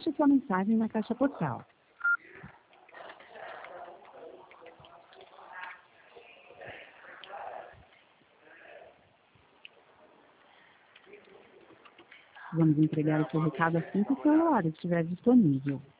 deixe sua mensagem na caixa postal. Vamos entregar o seu recado assim que o celular estiver disponível.